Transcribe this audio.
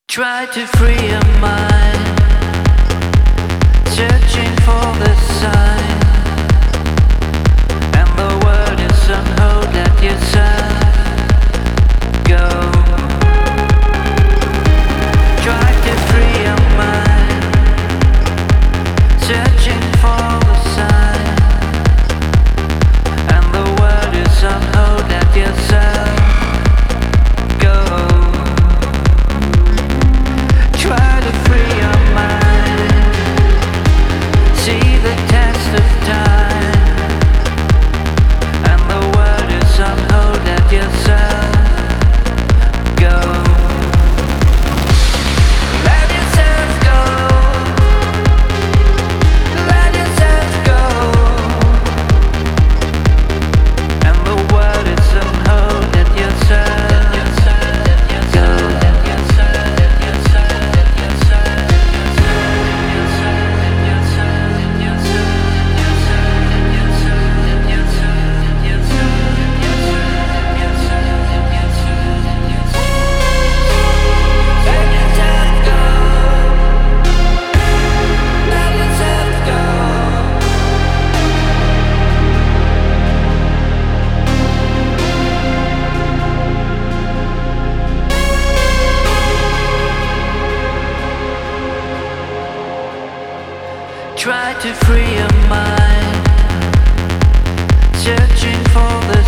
Try to free your mind, searching for the sign, and the word is somehow let yourself go. Try to free your mind, searching for the sign, and the word is somehow let yourself go. Try to free your mind, see the test of time, and the word is somehow let yourself go. Let yourself go. Let yourself go. And the word is somehow let yourself go. Try to free your mind, searching for the